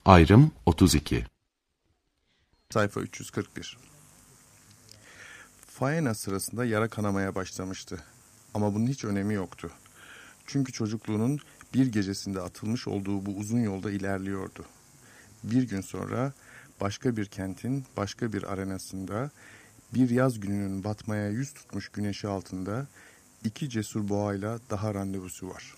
Ayrım 32. Sayfa 341. Faena sırasında yara kanamaya başlamıştı. Ama bunun hiç önemi yoktu. Çünkü çocukluğunun bir gecesinde atılmış olduğu bu uzun yolda ilerliyordu. Bir gün sonra başka bir kentin başka bir arenasında bir yaz gününün batmaya yüz tutmuş güneşi altında iki cesur boğayla daha randevusu var.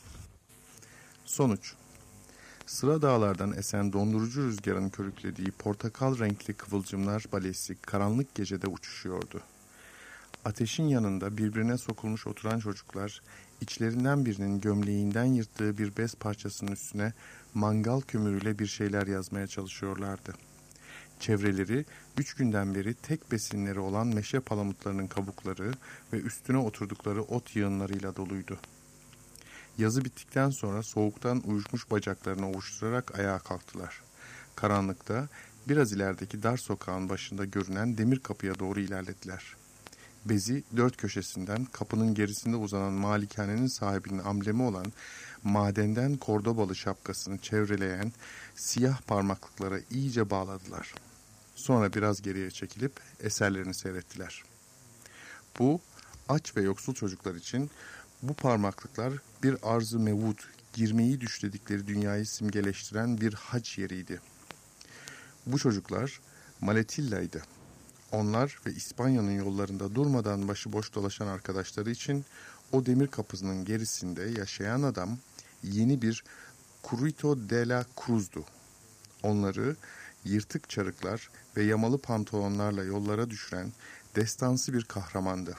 Sonuç: Sıra dağlardan esen dondurucu rüzgarın körüklediği portakal renkli kıvılcımlar balesi karanlık gecede uçuşuyordu. Ateşin yanında birbirine sokulmuş oturan çocuklar, içlerinden birinin gömleğinden yırttığı bir bez parçasının üstüne mangal kömürüyle bir şeyler yazmaya çalışıyorlardı. Çevreleri 3 günden beri tek besinleri olan meşe palamutlarının kabukları ve üstüne oturdukları ot yığınlarıyla doluydu. Yazı bittikten sonra soğuktan uyuşmuş bacaklarını ovuşturarak ayağa kalktılar. Karanlıkta biraz ilerideki dar sokağın başında görünen demir kapıya doğru ilerlediler. Bezi dört köşesinden kapının gerisinde uzanan malikanenin sahibinin amblemi olan madenden kordobalı şapkasını çevreleyen siyah parmaklıklara iyice bağladılar. Sonra biraz geriye çekilip eserlerini seyrettiler. Bu aç ve yoksul çocuklar için bu parmaklıklar bir arz-ı mevud, girmeyi düşledikleri dünyayı simgeleştiren bir hac yeriydi. Bu çocuklar Maletilla'ydı. Onlar ve İspanya'nın yollarında durmadan başıboş dolaşan arkadaşları için o demir kapısının gerisinde yaşayan adam yeni bir Currito de la Cruz'du. Onları yırtık çarıklar ve yamalı pantolonlarla yollara düşüren destansı bir kahramandı.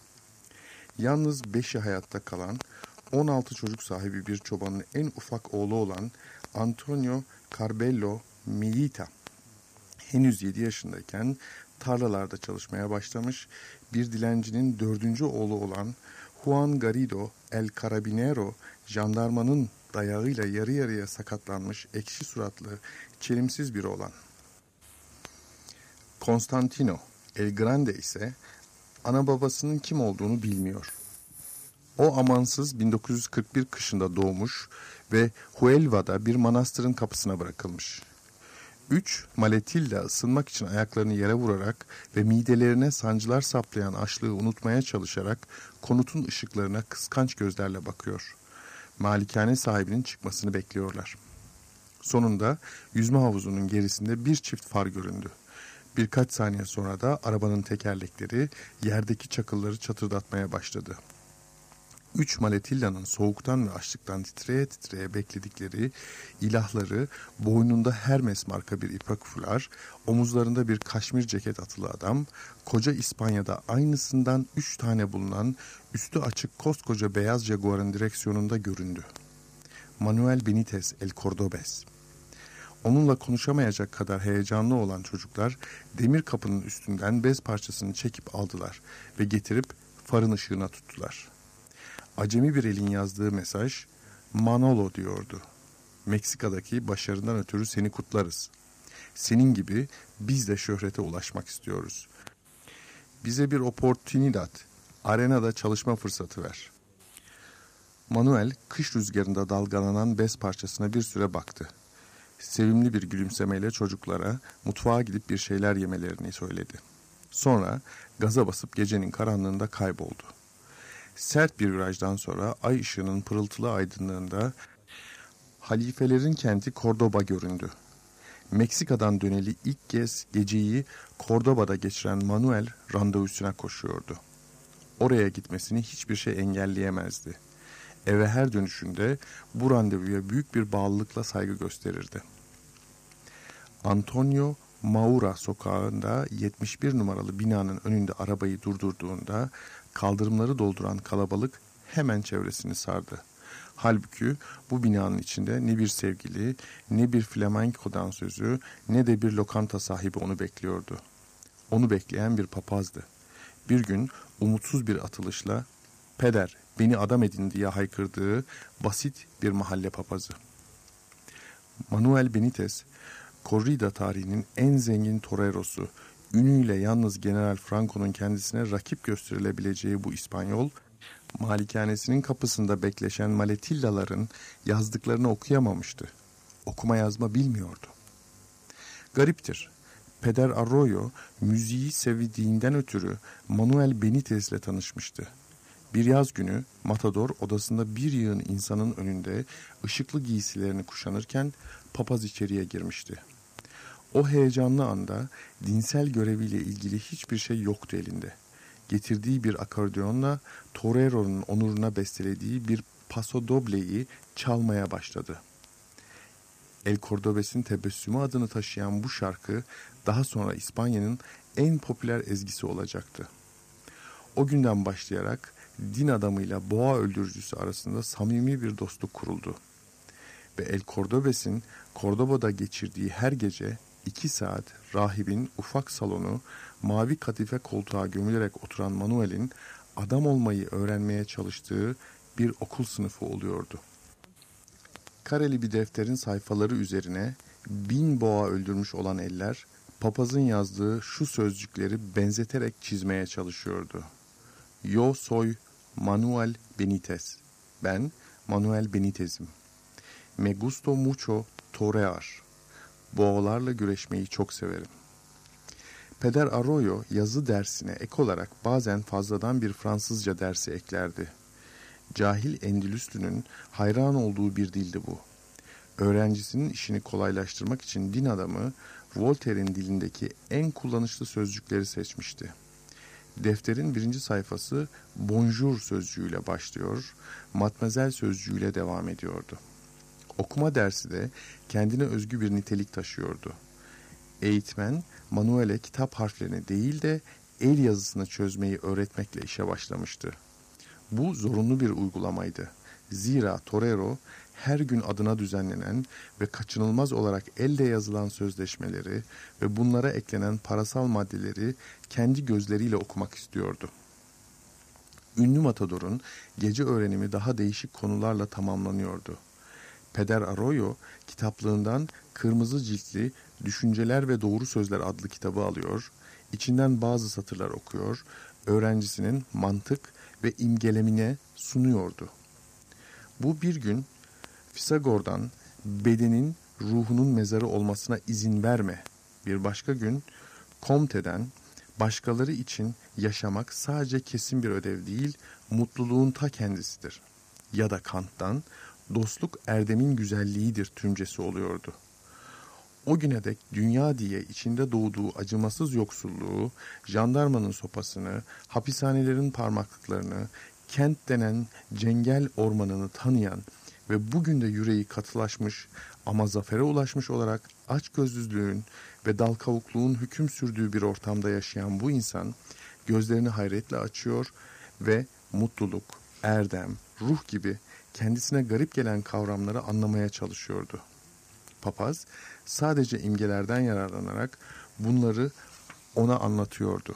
Yalnız 5'i hayatta kalan 16 çocuk sahibi bir çobanın en ufak oğlu olan Antonio Carbello Millita henüz 7 yaşındayken tarlalarda çalışmaya başlamış, bir dilencinin 4. oğlu olan Juan Garrido el Carabinero, jandarmanın dayağıyla yarı yarıya sakatlanmış ekşi suratlı, çelimsiz biri olan. Constantino el Grande ise ana babasının kim olduğunu bilmiyor. O amansız 1941 kışında doğmuş ve Huelva'da bir manastırın kapısına bırakılmış. 3 Maletilla ısınmak için ayaklarını yere vurarak ve midelerine sancılar saplayan açlığı unutmaya çalışarak konutun ışıklarına kıskanç gözlerle bakıyor. Malikane sahibinin çıkmasını bekliyorlar. Sonunda yüzme havuzunun gerisinde bir çift far göründü. Birkaç saniye sonra da arabanın tekerlekleri yerdeki çakılları çatırdatmaya başladı. 3 Maletilla'nın soğuktan ve açlıktan titreye titreye bekledikleri ilahları boynunda Hermes marka bir ipak fular, omuzlarında bir kaşmir ceket atılı adam, koca İspanya'da aynısından 3 tane bulunan üstü açık koskoca beyaz Jaguar'ın direksiyonunda göründü. Manuel Benitez el Cordobés. Onunla konuşamayacak kadar heyecanlı olan çocuklar demir kapının üstünden bez parçasını çekip aldılar ve getirip farın ışığına tuttular. Acemi bir elin yazdığı mesaj Manolo diyordu. Meksika'daki başarından ötürü seni kutlarız. Senin gibi biz de şöhrete ulaşmak istiyoruz. Bize bir oportunidad, arenada çalışma fırsatı ver. Manuel kış rüzgarında dalgalanan bez parçasına bir süre baktı. Sevimli bir gülümsemeyle çocuklara mutfağa gidip bir şeyler yemelerini söyledi. Sonra gaza basıp gecenin karanlığında kayboldu. Sert bir virajdan sonra ay ışığının pırıltılı aydınlığında halifelerin kenti Cordoba göründü. Meksika'dan döneli ilk kez geceyi Cordoba'da geçiren Manuel randevusuna koşuyordu. Oraya gitmesini hiçbir şey engelleyemezdi. Eve her dönüşünde bu randevuya büyük bir bağlılıkla saygı gösterirdi. Antonio Maura sokağında 71 numaralı binanın önünde arabayı durdurduğunda kaldırımları dolduran kalabalık hemen çevresini sardı. Halbuki bu binanın içinde ne bir sevgili, ne bir flamenco dansözü, ne de bir lokanta sahibi onu bekliyordu. Onu bekleyen bir papazdı. Bir gün umutsuz bir atılışla "Peder, beni adam edin" diye haykırdığı basit bir mahalle papazı. Manuel Benitez, korrida tarihinin en zengin torerosu, ünüyle yalnız General Franco'nun kendisine rakip gösterilebileceği bu İspanyol, malikanesinin kapısında bekleşen Maletillaların yazdıklarını okuyamamıştı. Okuma yazma bilmiyordu. Gariptir. Peder Arroyo müziği sevdiğinden ötürü Manuel Benitez'le tanışmıştı. Bir yaz günü Matador odasında bir yığın insanın önünde ışıklı giysilerini kuşanırken papaz içeriye girmişti. O heyecanlı anda dinsel göreviyle ilgili hiçbir şey yoktu elinde. Getirdiği bir akordeonla Torero'nun onuruna bestelediği bir paso doble'yi çalmaya başladı. El Cordobes'in Tebessümü adını taşıyan bu şarkı daha sonra İspanya'nın en popüler ezgisi olacaktı. O günden başlayarak din adamıyla boğa öldürücüsü arasında samimi bir dostluk kuruldu. Ve El Cordobes'in Cordoba'da geçirdiği her gece 2 saat rahibin ufak salonu mavi kadife koltuğa gömülerek oturan Manuel'in adam olmayı öğrenmeye çalıştığı bir okul sınıfı oluyordu. Kareli bir defterin sayfaları üzerine 1000 boğa öldürmüş olan eller papazın yazdığı şu sözcükleri benzeterek çizmeye çalışıyordu. Yo soy Manuel Benitez. Ben Manuel Benitez'im. Me gusto mucho torear. Boğalarla güreşmeyi çok severim. Peder Arroyo yazı dersine ek olarak bazen fazladan bir Fransızca dersi eklerdi. Cahil Endülüslü'nün hayran olduğu bir dildi bu. Öğrencisinin işini kolaylaştırmak için din adamı Voltaire'in dilindeki en kullanışlı sözcükleri seçmişti. Defterin 1. sayfası bonjour sözcüğüyle başlıyor, matmazel sözcüğüyle devam ediyordu. Okuma dersi de kendine özgü bir nitelik taşıyordu. Eğitmen Manuel'e kitap harflerini değil de el yazısını çözmeyi öğretmekle işe başlamıştı. Bu zorunlu bir uygulamaydı. Zira Torero her gün adına düzenlenen ve kaçınılmaz olarak elle yazılan sözleşmeleri ve bunlara eklenen parasal maddeleri kendi gözleriyle okumak istiyordu. Ünlü Matador'un gece öğrenimi daha değişik konularla tamamlanıyordu. Peder Arroyo kitaplığından kırmızı ciltli Düşünceler ve Doğru Sözler adlı kitabı alıyor, içinden bazı satırlar okuyor, öğrencisinin mantık ve imgelemine sunuyordu. Bu bir gün Pisagor'dan bedenin ruhunun mezarı olmasına izin verme, bir başka gün Comte'den başkaları için yaşamak sadece kesin bir ödev değil, mutluluğun ta kendisidir. Ya da Kant'tan dostluk erdemin güzelliğidir tümcesi oluyordu. O güne dek dünya diye içinde doğduğu acımasız yoksulluğu, jandarmanın sopasını, hapishanelerin parmaklıklarını, kent denen cengel ormanını tanıyan ve bugün de yüreği katılaşmış ama zafere ulaşmış olarak açgözlülüğün ve dal kavukluğun hüküm sürdüğü bir ortamda yaşayan bu insan gözlerini hayretle açıyor ve mutluluk, erdem, ruh gibi kendisine garip gelen kavramları anlamaya çalışıyordu. Papaz sadece imgelerden yararlanarak bunları ona anlatıyordu.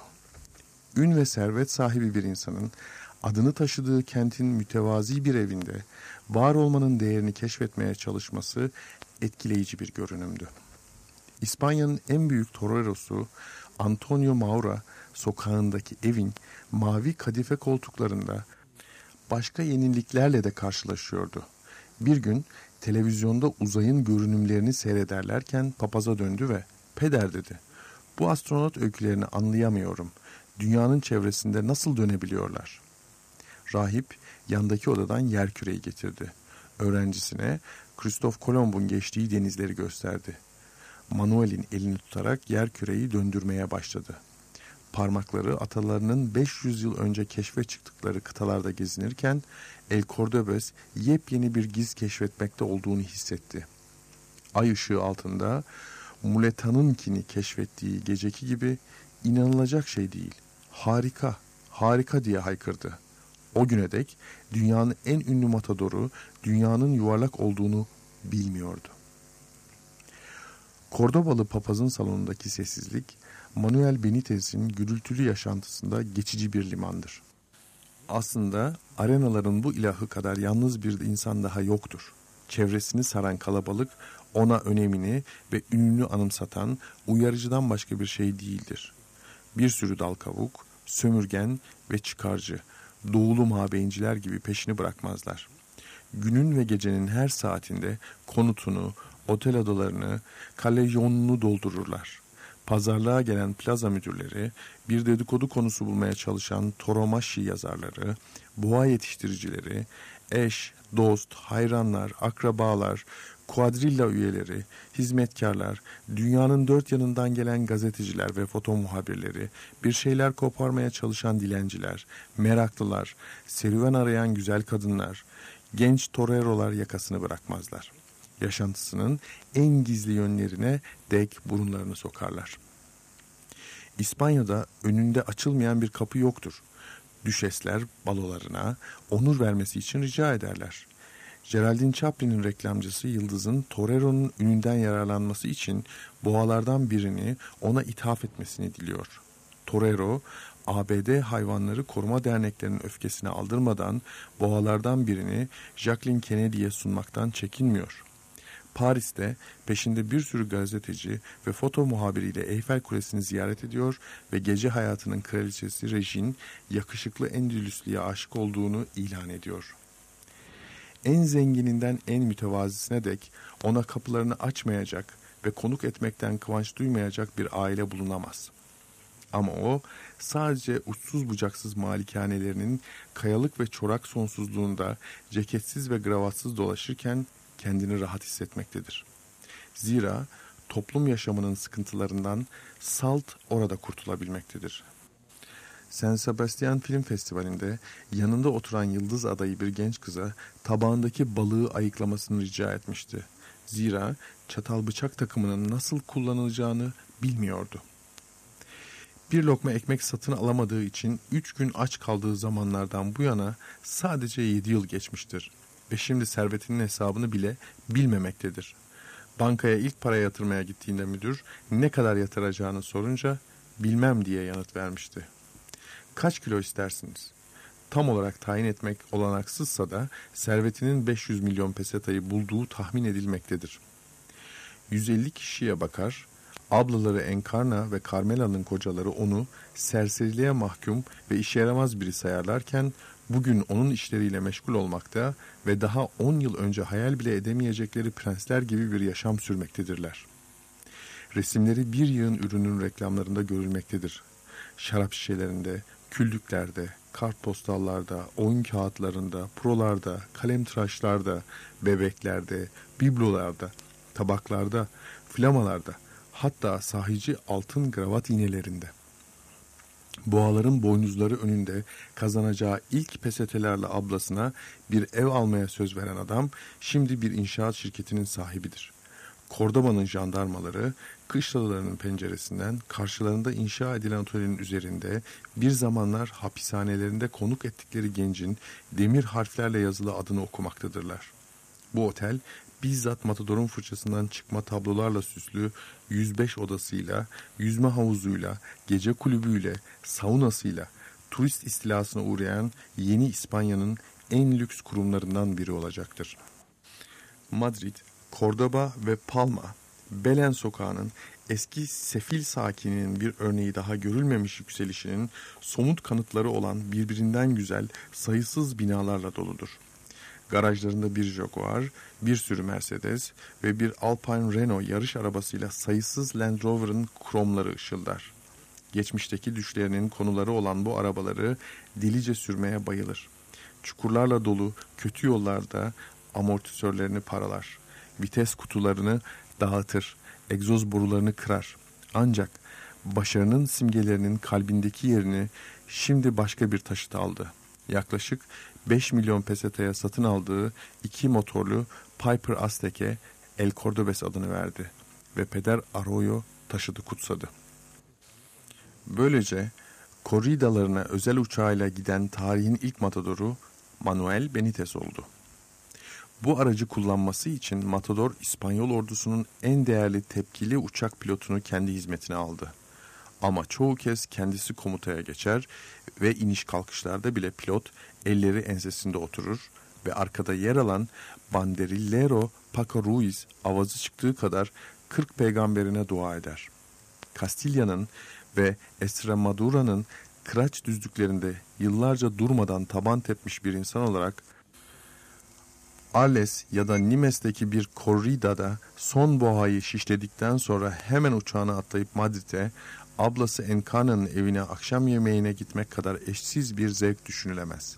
Ün ve servet sahibi bir insanın adını taşıdığı kentin mütevazi bir evinde var olmanın değerini keşfetmeye çalışması etkileyici bir görünümdü. İspanya'nın en büyük torerosu Antonio Maura sokağındaki evin mavi kadife koltuklarında başka yeniliklerle de karşılaşıyordu. Bir gün televizyonda uzayın görünümlerini seyrederlerken papaza döndü ve "Peder," dedi, "bu astronot öykülerini anlayamıyorum. Dünyanın çevresinde nasıl dönebiliyorlar?" Rahip yandaki odadan yerküreyi getirdi. Öğrencisine Kristof Kolomb'un geçtiği denizleri gösterdi. Manuel'in elini tutarak yerküreyi döndürmeye başladı. Parmakları atalarının 500 yıl önce keşfe çıktıkları kıtalarda gezinirken El Cordobes yepyeni bir giz keşfetmekte olduğunu hissetti. Ay ışığı altında Muletan'ınkini keşfettiği geceki gibi inanılacak şey değil. Harika, harika diye haykırdı. O güne dek dünyanın en ünlü matadoru dünyanın yuvarlak olduğunu bilmiyordu. Kordobalı papazın salonundaki sessizlik, Manuel Benitez'in gürültülü yaşantısında geçici bir limandır. Aslında arenaların bu ilahı kadar yalnız bir insan daha yoktur. Çevresini saran kalabalık ona önemini ve ününü anımsatan uyarıcıdan başka bir şey değildir. Bir sürü dal kavuk, sömürgen ve çıkarcı, doğulu mabeyinciler gibi peşini bırakmazlar. Günün ve gecenin her saatinde konutunu, otel odalarını, kalejyonunu doldururlar. Pazarlığa gelen plaza müdürleri, bir dedikodu konusu bulmaya çalışan toromaşi yazarları, boğa yetiştiricileri, eş, dost, hayranlar, akrabalar, kuadrilla üyeleri, hizmetkarlar, dünyanın dört yanından gelen gazeteciler ve foto muhabirleri, bir şeyler koparmaya çalışan dilenciler, meraklılar, serüven arayan güzel kadınlar, genç torerolar yakasını bırakmazlar. Yaşantısının en gizli yönlerine dek burunlarını sokarlar. İspanya'da önünde açılmayan bir kapı yoktur. Düşesler balolarına onur vermesi için rica ederler. Geraldine Chaplin'in reklamcısı Yıldız'ın Torero'nun ününden yararlanması için boğalardan birini ona ithaf etmesini diliyor. Torero, ABD Hayvanları Koruma Derneklerinin öfkesine aldırmadan boğalardan birini Jacqueline Kennedy'ye sunmaktan çekinmiyor. Paris'te peşinde bir sürü gazeteci ve foto muhabiriyle Eyfel Kulesi'ni ziyaret ediyor ve gece hayatının kraliçesi Regine yakışıklı Endülüslü'ye aşık olduğunu ilan ediyor. En zengininden en mütevazisine dek ona kapılarını açmayacak ve konuk etmekten kıvanç duymayacak bir aile bulunamaz. Ama o sadece uçsuz bucaksız malikanelerinin kayalık ve çorak sonsuzluğunda ceketsiz ve gravatsız dolaşırken kendini rahat hissetmektedir. Zira toplum yaşamının sıkıntılarından salt orada kurtulabilmektedir. San Sebastian Film Festivali'nde yanında oturan Yıldız adayı bir genç kıza tabağındaki balığı ayıklamasını rica etmişti. Zira çatal bıçak takımının nasıl kullanılacağını bilmiyordu. Bir lokma ekmek satın alamadığı için 3 gün aç kaldığı zamanlardan bu yana sadece 7 yıl geçmiştir ve şimdi servetinin hesabını bile bilmemektedir. Bankaya ilk para yatırmaya gittiğinde müdür ne kadar yatıracağını sorunca bilmem diye yanıt vermişti. Kaç kilo istersiniz? Tam olarak tayin etmek olanaksızsa da servetinin 500 milyon pesetayı bulduğu tahmin edilmektedir. 150 kişiye bakar, ablaları Encarna ve Carmela'nın kocaları onu serseriliğe mahkum ve işe yaramaz biri sayarlarken bugün onun işleriyle meşgul olmakta ve daha 10 yıl önce hayal bile edemeyecekleri prensler gibi bir yaşam sürmektedirler. Resimleri bir yığın ürünün reklamlarında görülmektedir. Şarap şişelerinde, küllüklerde, kartpostallarda, oyun kağıtlarında, prolarda, kalemtıraşlarda, bebeklerde, biblolarda, tabaklarda, flamalarda, hatta sahici altın gravat iğnelerinde. Boğaların boynuzları önünde kazanacağı ilk pesetelerle ablasına bir ev almaya söz veren adam şimdi bir inşaat şirketinin sahibidir. Kordoba'nın jandarmaları kışlalarının penceresinden karşılarında inşa edilen atölyenin üzerinde bir zamanlar hapishanelerinde konuk ettikleri gencin demir harflerle yazılı adını okumaktadırlar. Bu otel bizzat Matador'un fırçasından çıkma tablolarla süslü 105 odasıyla, yüzme havuzuyla, gece kulübüyle, saunasıyla turist istilasına uğrayan yeni İspanya'nın en lüks kurumlarından biri olacaktır. Madrid, Cordoba ve Palma, Belen sokağının eski sefil sakininin bir örneği daha görülmemiş yükselişinin somut kanıtları olan birbirinden güzel sayısız binalarla doludur. Garajlarında bir Jaguar, bir sürü Mercedes ve bir Alpine Renault yarış arabasıyla sayısız Land Rover'ın kromları ışıldar. Geçmişteki düşlerinin konuları olan bu arabaları delice sürmeye bayılır. Çukurlarla dolu kötü yollarda amortisörlerini paralar. Vites kutularını dağıtır, egzoz borularını kırar. Ancak başarının simgelerinin kalbindeki yerini şimdi başka bir taşıt aldı. Yaklaşık 5 milyon pesetaya satın aldığı 2 motorlu Piper Aztek'e El Cordobes adını verdi ve Peder Arroyo taşıdı kutsadı. Böylece korridalarına özel uçağıyla giden tarihin ilk matadoru Manuel Benitez oldu. Bu aracı kullanması için Matador İspanyol ordusunun en değerli tepkili uçak pilotunu kendi hizmetine aldı. Ama çoğu kez kendisi komutaya geçer ve iniş kalkışlarda bile pilot elleri ensesinde oturur ve arkada yer alan banderillero Paco Ruiz avazı çıktığı kadar 40 peygamberine dua eder. Kastilya'nın ve Estremadura'nın kıraç düzlüklerinde yıllarca durmadan taban tepmiş bir insan olarak Arles ya da Nimes'teki bir korridada son boğayı şişledikten sonra hemen uçağına atlayıp Madrid'e, ablası Encarna'nın evine akşam yemeğine gitmek kadar eşsiz bir zevk düşünülemez.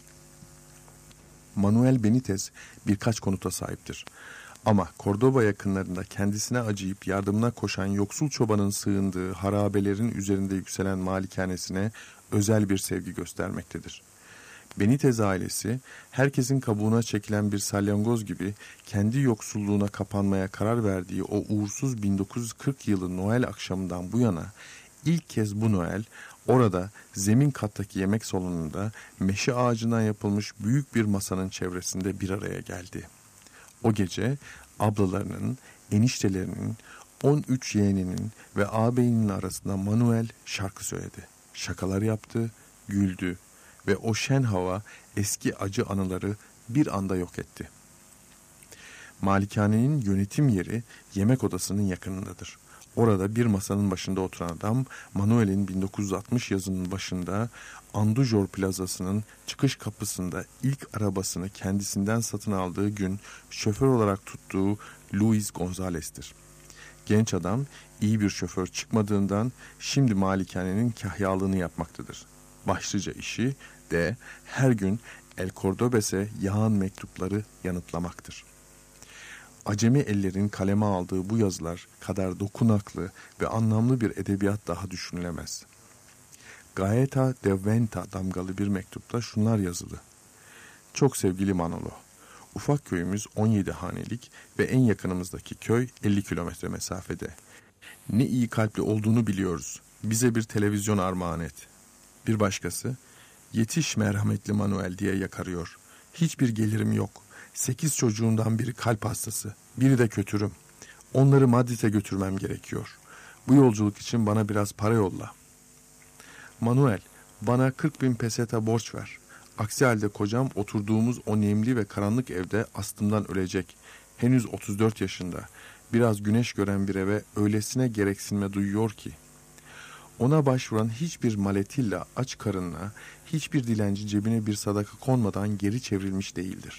Manuel Benitez birkaç konuta sahiptir. Ama Cordoba yakınlarında kendisine acıyıp yardımına koşan yoksul çobanın sığındığı harabelerin üzerinde yükselen malikanesine özel bir sevgi göstermektedir. Benitez ailesi, herkesin kabuğuna çekilen bir salyangoz gibi kendi yoksulluğuna kapanmaya karar verdiği o uğursuz 1940 yılı Noel akşamından bu yana ilk kez bu Noel, orada zemin kattaki yemek salonunda meşe ağacından yapılmış büyük bir masanın çevresinde bir araya geldi. O gece ablalarının, eniştelerinin, 13 yeğeninin ve ağabeyinin arasında Manuel şarkı söyledi. Şakalar yaptı, güldü ve o şen hava eski acı anıları bir anda yok etti. Malikanenin yönetim yeri yemek odasının yakınındadır. Orada bir masanın başında oturan adam, Manuel'in 1960 yazının başında Andujor plazasının çıkış kapısında ilk arabasını kendisinden satın aldığı gün şoför olarak tuttuğu Luis Gonzalez'tir. Genç adam iyi bir şoför çıkmadığından şimdi malikanenin kahyalığını yapmaktadır. Başlıca işi de her gün El Cordobes'e yağan mektupları yanıtlamaktır. Acemi ellerin kaleme aldığı bu yazılar kadar dokunaklı ve anlamlı bir edebiyat daha düşünülemez. Gaeta de Venta damgalı bir mektupta şunlar yazılı. Çok sevgili Manolo, ufak köyümüz 17 hanelik ve en yakınımızdaki köy 50 kilometre mesafede. Ne iyi kalpli olduğunu biliyoruz. Bize bir televizyon armağan et. Bir başkası, yetiş merhametli Manuel diye yakarıyor. Hiçbir gelirim yok. 8 çocuğundan biri kalp hastası, biri de kötürüm. Onları Madrid'e götürmem gerekiyor. Bu yolculuk için bana biraz para yolla. Manuel, bana 40.000 peseta borç ver. Aksi halde kocam oturduğumuz o nemli ve karanlık evde astımdan ölecek. Henüz 34 yaşında. Biraz güneş gören bir eve öylesine gereksinme duyuyor ki. Ona başvuran hiçbir maletilla aç karınla, hiçbir dilenci cebine bir sadaka konmadan geri çevrilmiş değildir.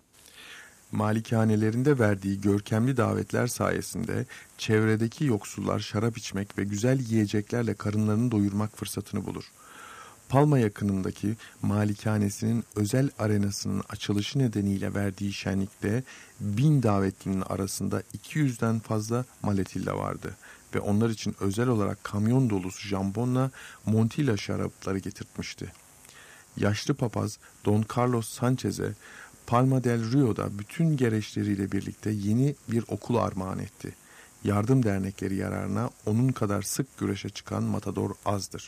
Malikanelerinde verdiği görkemli davetler sayesinde çevredeki yoksullar şarap içmek ve güzel yiyeceklerle karınlarını doyurmak fırsatını bulur. Palma yakınındaki malikanesinin özel arenasının açılışı nedeniyle verdiği şenlikte 1000 davetlinin arasında 200'den fazla maletilla vardı ve onlar için özel olarak kamyon dolusu jambonla Montilla şarapları getirtmişti. Yaşlı papaz Don Carlos Sanchez'e Palma del Rio'da bütün gereçleriyle birlikte yeni bir okul armağan etti. Yardım dernekleri yararına onun kadar sık güreşe çıkan matador azdır.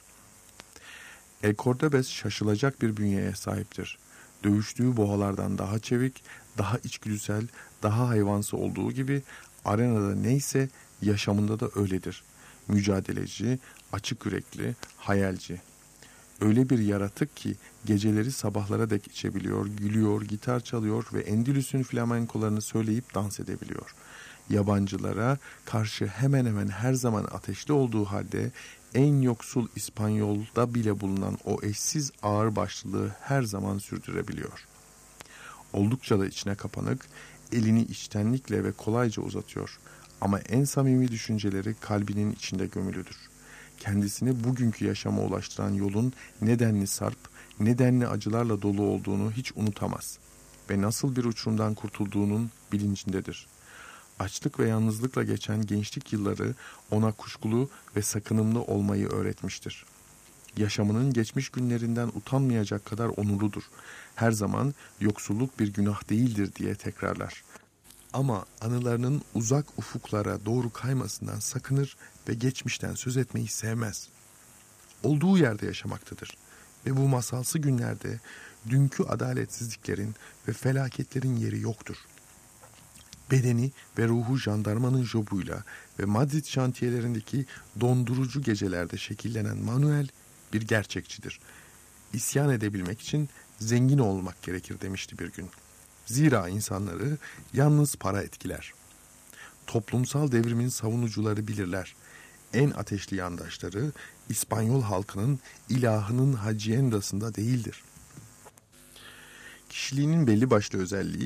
El Cordobes şaşılacak bir bünyeye sahiptir. Dövüştüğü boğalardan daha çevik, daha içgüdüsel, daha hayvansı olduğu gibi arenada neyse yaşamında da öyledir. Mücadeleci, açık yürekli, hayalci. Öyle bir yaratık ki geceleri sabahlara dek içebiliyor, gülüyor, gitar çalıyor ve Endülüs'ün flamenkolarını söyleyip dans edebiliyor. Yabancılara karşı hemen hemen her zaman ateşli olduğu halde en yoksul İspanyol'da bile bulunan o eşsiz ağırbaşlılığı her zaman sürdürebiliyor. Oldukça da içine kapanık, elini içtenlikle ve kolayca uzatıyor. Ama en samimi düşünceleri kalbinin içinde gömülüdür. Kendisini bugünkü yaşama ulaştıran yolun nedenli sarp, nedenli acılarla dolu olduğunu hiç unutamaz ve nasıl bir uçurumdan kurtulduğunun bilincindedir. Açlık ve yalnızlıkla geçen gençlik yılları ona kuşkulu ve sakınımlı olmayı öğretmiştir. Yaşamının geçmiş günlerinden utanmayacak kadar onurludur. Her zaman yoksulluk bir günah değildir diye tekrarlar. Ama anılarının uzak ufuklara doğru kaymasından sakınır ve geçmişten söz etmeyi sevmez. Olduğu yerde yaşamaktadır ve bu masalsı günlerde dünkü adaletsizliklerin ve felaketlerin yeri yoktur. Bedeni ve ruhu jandarmanın jobuyla ve Madrid şantiyelerindeki dondurucu gecelerde şekillenen Manuel bir gerçekçidir. İsyan edebilmek için zengin olmak gerekir demişti bir gün. Zira insanları yalnız para etkiler. Toplumsal devrimin savunucuları bilirler. En ateşli yandaşları İspanyol halkının ilahının haciendasında değildir. Kişiliğinin belli başlı özelliği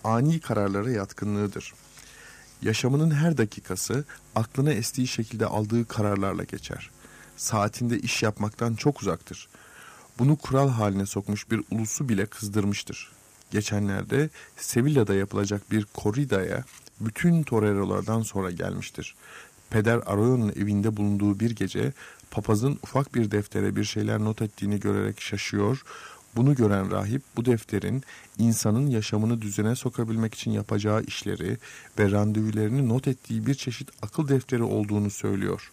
ani kararlara yatkınlığıdır. Yaşamının her dakikası aklına estiği şekilde aldığı kararlarla geçer. Saatinde iş yapmaktan çok uzaktır. Bunu kural haline sokmuş bir ulusu bile kızdırmıştır. Geçenlerde Sevilla'da yapılacak bir korridaya bütün torerolardan sonra gelmiştir. Peder Arroyo'nun evinde bulunduğu bir gece papazın ufak bir deftere bir şeyler not ettiğini görerek şaşıyor. Bunu gören rahip bu defterin insanın yaşamını düzene sokabilmek için yapacağı işleri ve randevularını not ettiği bir çeşit akıl defteri olduğunu söylüyor.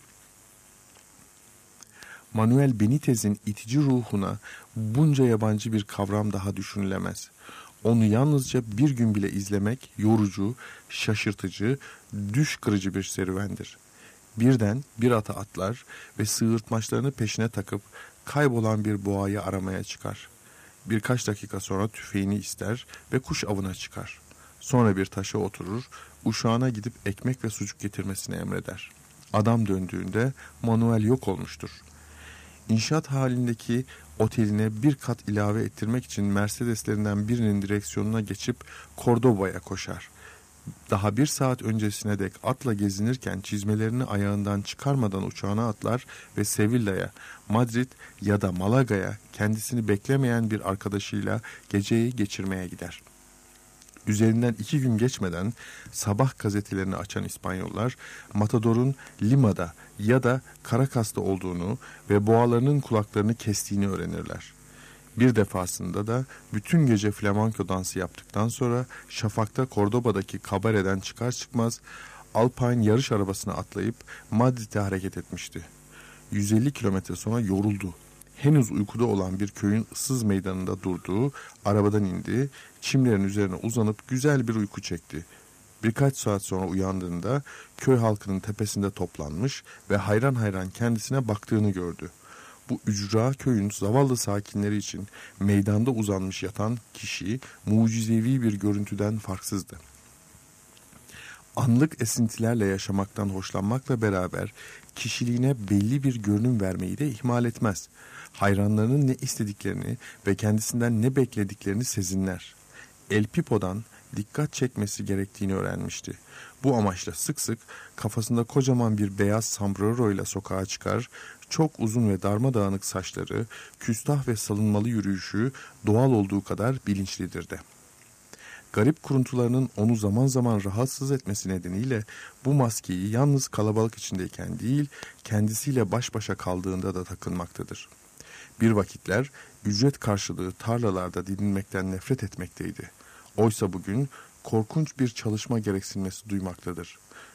Manuel Benitez'in itici ruhuna bunca yabancı bir kavram daha düşünülemez. Onu yalnızca bir gün bile izlemek yorucu, şaşırtıcı, düş kırıcı bir serüvendir. Birden bir ata atlar ve sığırtmaçlarını peşine takıp kaybolan bir boğayı aramaya çıkar. Birkaç dakika sonra tüfeğini ister ve kuş avına çıkar. Sonra bir taşa oturur, uşağına gidip ekmek ve sucuk getirmesini emreder. Adam döndüğünde Manuel yok olmuştur. İnşaat halindeki oteline bir kat ilave ettirmek için Mercedeslerinden birinin direksiyonuna geçip Cordoba'ya koşar. Daha bir saat öncesine dek atla gezinirken çizmelerini ayağından çıkarmadan uçağına atlar ve Sevilla'ya, Madrid ya da Malaga'ya kendisini beklemeyen bir arkadaşıyla geceyi geçirmeye gider. Üzerinden 2 gün geçmeden sabah gazetelerini açan İspanyollar, Matador'un Lima'da ya da Caracas'ta olduğunu ve boğalarının kulaklarını kestiğini öğrenirler. Bir defasında da bütün gece flamenco dansı yaptıktan sonra şafakta Cordoba'daki kabareden çıkar çıkmaz Alpine yarış arabasına atlayıp Madrid'e hareket etmişti. 150 kilometre sonra yoruldu. Henüz uykuda olan bir köyün ıssız meydanında durduğu, arabadan indi, çimlerin üzerine uzanıp güzel bir uyku çekti. Birkaç saat sonra uyandığında köy halkının tepesinde toplanmış ve hayran hayran kendisine baktığını gördü. Bu ücra köyün zavallı sakinleri için meydanda uzanmış yatan kişi mucizevi bir görüntüden farksızdı. Anlık esintilerle yaşamaktan hoşlanmakla beraber kişiliğine belli bir görünüm vermeyi de ihmal etmez. Hayranlarının ne istediklerini ve kendisinden ne beklediklerini sezinler. El Pipo'dan dikkat çekmesi gerektiğini öğrenmişti. Bu amaçla sık sık kafasında kocaman bir beyaz sombrero ile sokağa çıkar, çok uzun ve darmadağınık saçları, küstah ve salınmalı yürüyüşü doğal olduğu kadar bilinçlidir de. Garip kuruntularının onu zaman zaman rahatsız etmesi nedeniyle bu maskeyi yalnız kalabalık içindeyken değil, kendisiyle baş başa kaldığında da takınmaktadır. Bir vakitler ücret karşılığı tarlalarda didinmekten nefret etmekteydi. Oysa bugün korkunç bir çalışma gereksinmesi duymaktadır.